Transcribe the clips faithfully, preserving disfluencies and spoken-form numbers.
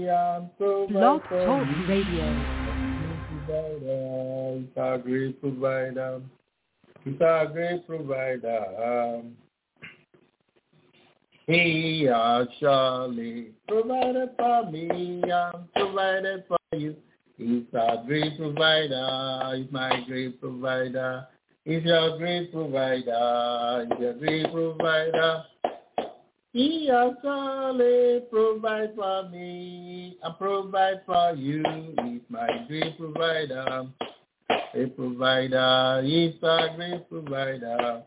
and provide Blog for Talk you. Radio. He's our great provider. He's our great provider. He has surely provided for me and provided for you. He's our great provider. He's my great provider. He's your great provider. He's your great provider. He has surely provided for me and provide for you. He's my great provider. A provider. He's our great provider.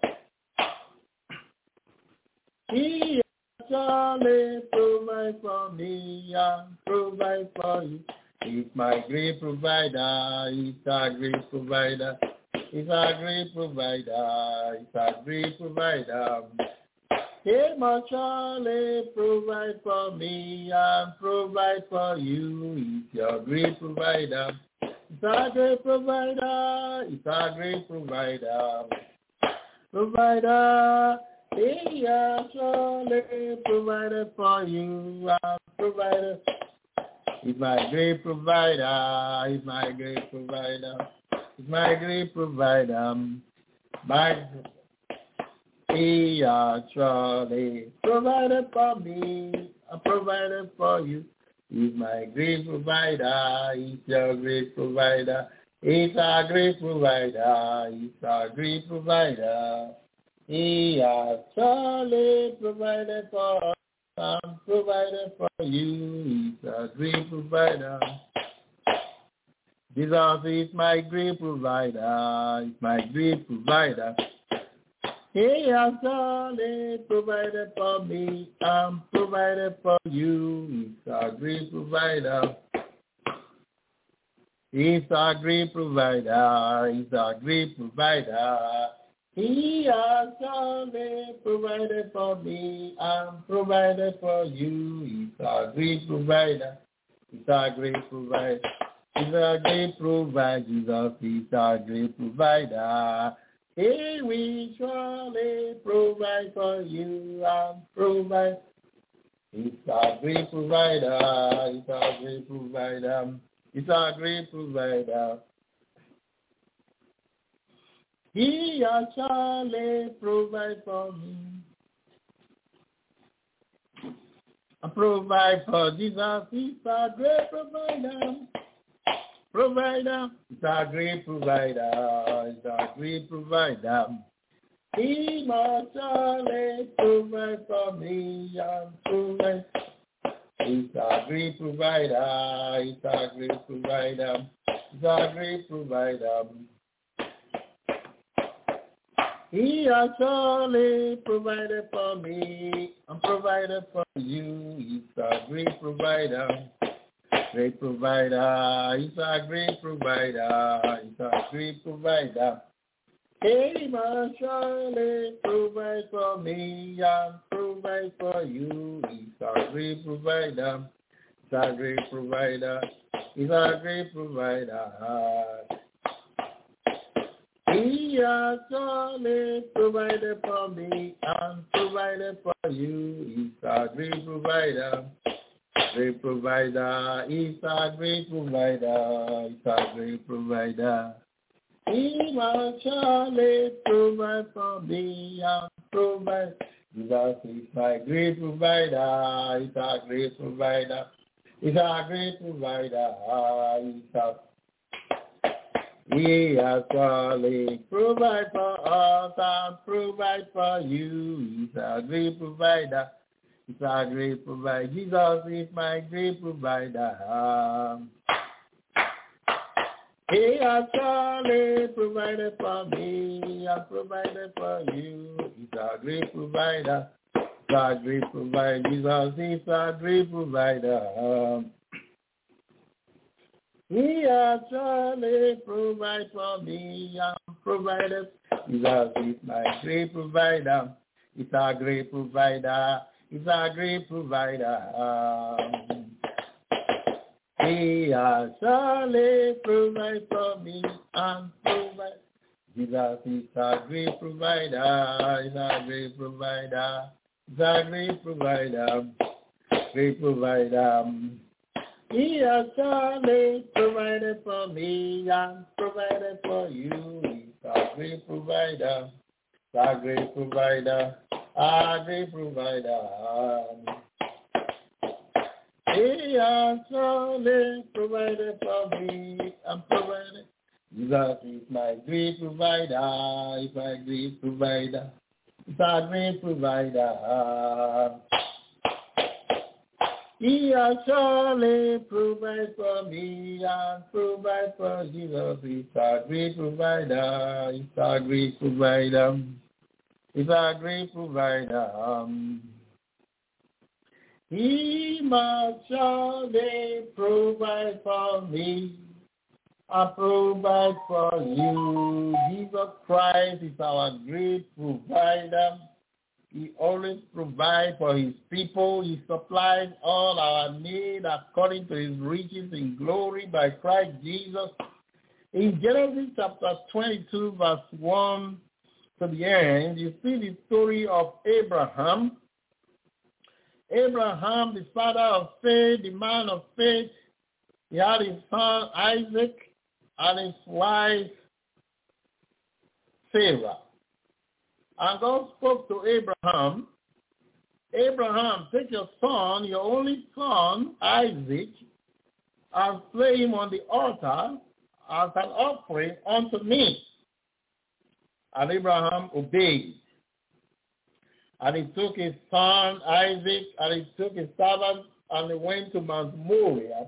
He has surely provided for me and provide for you. He's my great provider. He's our great provider. He's our great provider. He's our great provider. He must surely provide for me and provide for you. He's your great provider. He's our great provider. He's our great provider. Provider. He has surely provided for you and provided. He's my great provider. He's my great provider. He's my great provider. My He has surely provided for me and provided for you. He's my great provider. He's your great provider. He's our great provider. He's our great provider. He has surely provided for us and provided for you. He's a great provider. Jesus is my great provider. He's my great provider. He has surely provided for me and provided for you. He's a great provider. He's a great provider. He's a great provider. He has surely provided for me and provided for you. He's a great provider. He's a great provider. He's a great provider. Jesus is a great provider. He will surely provide for you and provide. He's a great provider. He's a great provider. He's a great provider. He has surely provided for me and provide for Jesus. He's a great provider. Provider, he's a great provider. He's a great provider. He must surely provide for me and provide. He's a great provider. He's a great provider. He's a great provider. He has surely provided for me and provided for you. He's a great provider. Great provider. He's a great provider. He's a great provider. He must surely provide for me and provide for you. He's a great provider. He's a great provider. He's a great provider. He has surely provided for me and provided for you. He's a great provider. Great provider. He's a great provider. He's a great provider. He must surely provide for me and provide. Jesus is my great provider. He's a great provider. He's a great provider. He's a He has surely provide for us and provide for you. He's a great provider. He's a great provider. Jesus is my great provider. He has surely provided for me and provided for you. He's a great provider. He's a great provider. Jesus is a great provider. He has surely provided for me and provided. Jesus is my great provider. He's a great provider. He's a great provider. He has surely provided for me and provided. Jesus is a great provider. He's a great provider. He's a great provider. Great provider. He has surely provided for me and provided for you. He's our great provider, our great provider, our great provider. He has surely provided for me and provided. Jesus is my great provider, he's my great provider, he's our great provider. He has surely provided for me and provided for Jesus. He's our great provider. He's our great provider. He's our great provider. He must surely provide for me and provide for you. Jesus Christ is our great provider. He always provides for his people. He supplies all our need according to his riches in glory by Christ Jesus. In Genesis chapter twenty-two, verse one to the end, you see the story of Abraham. Abraham, the father of faith, the man of faith, he had his son Isaac and his wife Sarah. And God spoke to Abraham, Abraham, take your son, your only son, Isaac, and slay him on the altar as an offering unto me. And Abraham obeyed. And he took his son, Isaac, and he took his servant, and he went to Mount Moriah.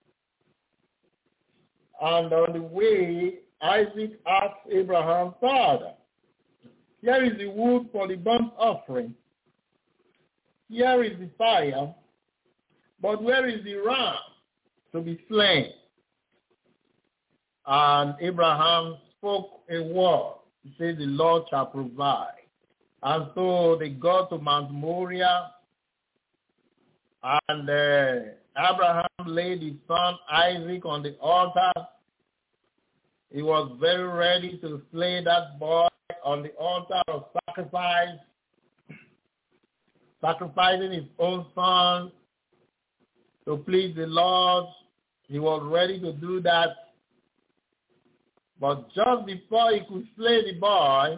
And on the way, Isaac asked Abraham, Father, here is the wood for the burnt offering. Here is the fire. But where is the ram to be slain? And Abraham spoke a word. He said, the Lord shall provide. And so they got to Mount Moriah. And uh, Abraham laid his son Isaac on the altar. He was very ready to slay that boy on the altar of sacrifice, sacrificing his own son to please the Lord. He was ready to do that. But just before he could slay the boy,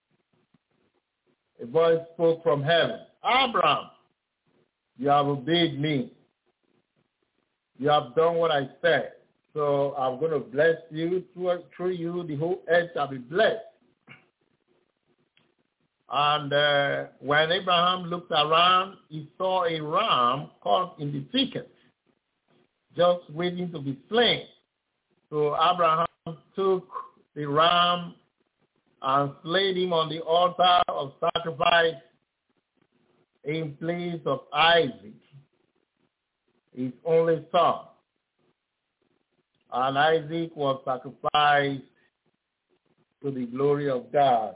a voice spoke from heaven. Abraham, you have obeyed me. You have done what I said. So I'm going to bless you. Through, through you, the whole earth shall be blessed. And uh, when Abraham looked around, he saw a ram caught in the thicket, just waiting to be slain. So Abraham took the ram and slayed him on the altar of sacrifice in place of Isaac, his only son. And Isaac was sacrificed to the glory of God.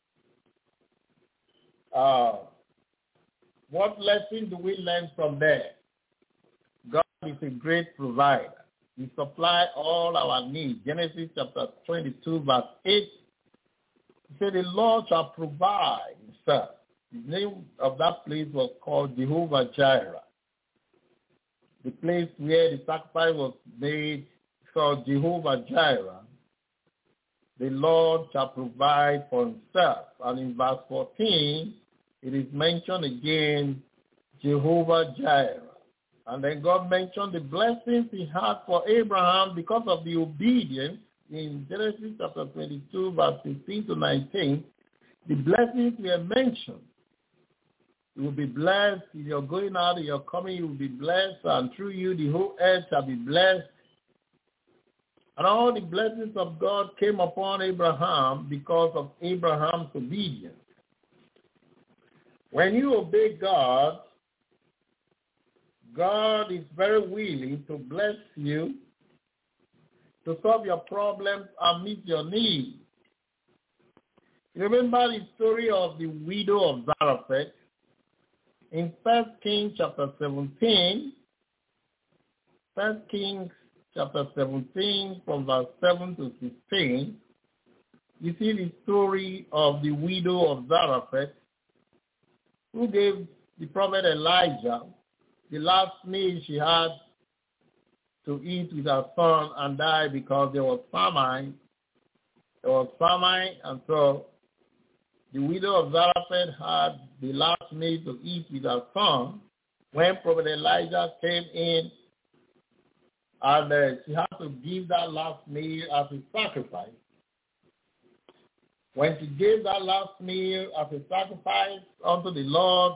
Uh, what lesson do we learn from there? God is a great provider. He supplies all our needs. Genesis chapter twenty-two, verse eight. He said, the Lord shall provide himself. The name of that place was called Jehovah Jireh. The place where the sacrifice was made called Jehovah Jireh. The Lord shall provide for himself. And in verse fourteen, it is mentioned again, Jehovah Jireh. And then God mentioned the blessings he had for Abraham because of the obedience in Genesis chapter twenty-two, verse fifteen to nineteen. The blessings were mentioned. You will be blessed. If you're going out and you're coming, you will be blessed. And through you, the whole earth shall be blessed. And all the blessings of God came upon Abraham because of Abraham's obedience. When you obey God, God is very willing to bless you, to solve your problems and meet your needs. Remember the story of the widow of Zarephath in First Kings chapter seventeen. First Kings chapter seventeen from verse seven to sixteen. You see the story of the widow of Zarephath who gave the prophet Elijah the last meal she had to eat with her son and die because there was famine. There was famine, and so the widow of Zarephath had the last meal to eat with her son when Prophet Elijah came in, and uh, she had to give that last meal as a sacrifice. When she gave that last meal as a sacrifice unto the Lord,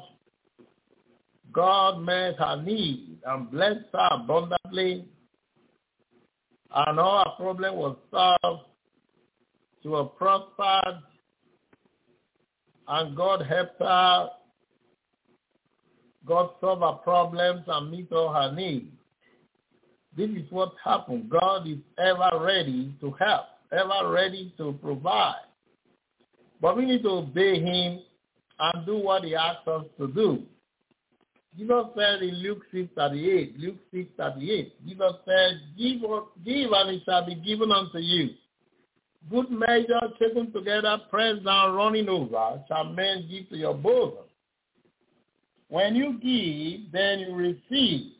God met her need and blessed her abundantly, and all her problem was solved. She was prospered, and God helped her. God solved her problems and meet all her needs. This is what happened. God is ever ready to help, ever ready to provide. But we need to obey him and do what he asks us to do. Jesus said in Luke six thirty-eight, Luke six thirty-eight, Jesus said, give, give and it shall be given unto you. Good measure, taken together, pressed down, running over, shall men give to your bosom. When you give, then you receive.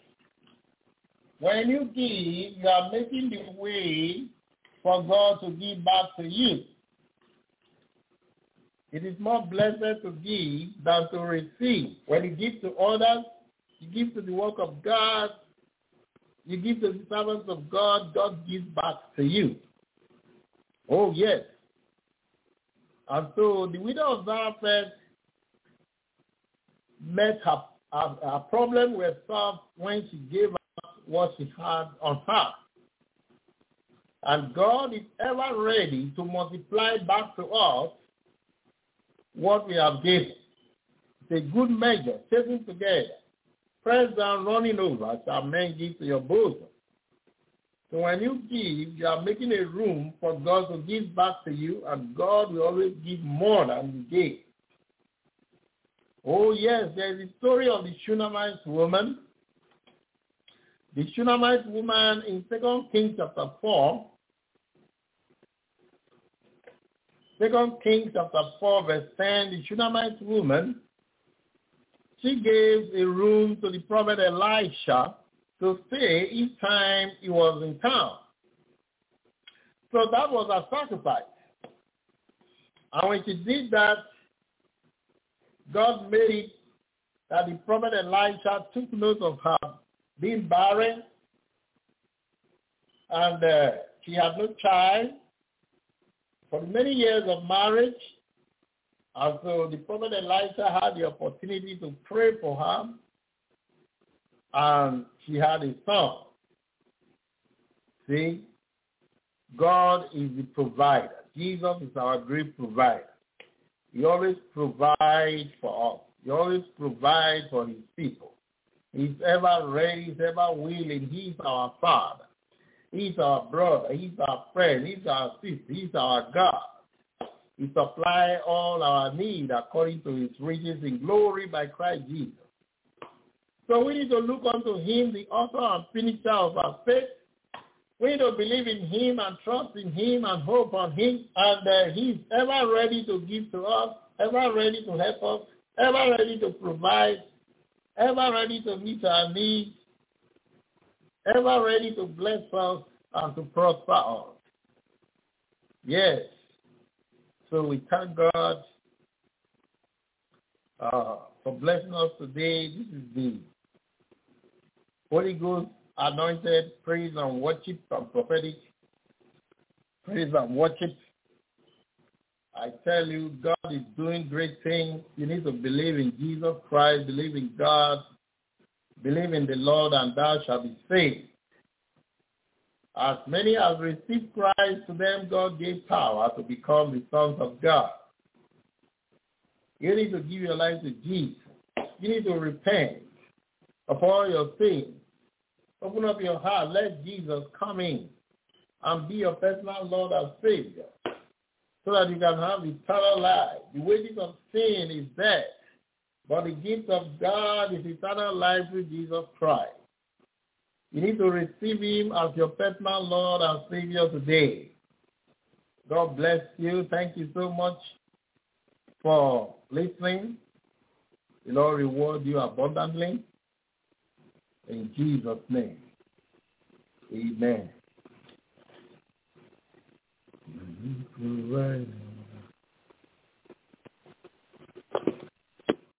When you give, you are making the way for God to give back to you. It is more blessed to give than to receive. When you give to others, you give to the work of God, you give to the servants of God, God gives back to you. Oh, yes. And so the widow of Zarephath met her, her, her problem was solved when she gave up what she had on her. And God is ever ready to multiply back to us what we have given. It's a good measure, taken together, pressed down, running over, shall men give to your bosom. So when you give, you are making a room for God to give back to you, and God will always give more than you gave. Oh yes, there is a story of the Shunammite woman. The Shunammite woman in Second Kings chapter four, Second Kings chapter four, verse ten, the Shunammite woman, she gave a room to the prophet Elisha to stay each time he was in town. So that was a sacrifice. And when she did that, God made it that the prophet Elisha took note of her being barren, and uh, she had no child for many years of marriage. And so the prophet Elisha had the opportunity to pray for her, and she had a son. See, God is the provider. Jesus is our great provider. He always provides for us. He always provides for his people. He's ever ready, he's ever willing. He's our Father. He's our brother. He's our friend. He's our sister. He's our God. He supplies all our need according to his riches in glory by Christ Jesus. So we need to look unto him, the author and finisher of our faith. We need to believe in him and trust in him and hope on him. And uh, he's ever ready to give to us, ever ready to help us, ever ready to provide, ever ready to meet our needs, ever ready to bless us and to prosper us. Yes. So we thank God uh, for blessing us today. This is the Holy Ghost anointed praise and worship and prophetic praise and worship. I tell you, God is doing great things. You need to believe in Jesus Christ, believe in God, believe in the Lord, and thou shalt be saved. As many as received Christ, to them God gave power to become the sons of God. You need to give your life to Jesus. You need to repent of all your sins. Open up your heart. Let Jesus come in and be your personal Lord and Savior so that you can have eternal life. The wages of sin is death, but the gift of God is eternal life through Jesus Christ. You need to receive him as your personal Lord and Savior today. God bless you. Thank you so much for listening. The Lord reward you abundantly. In Jesus' name. Amen.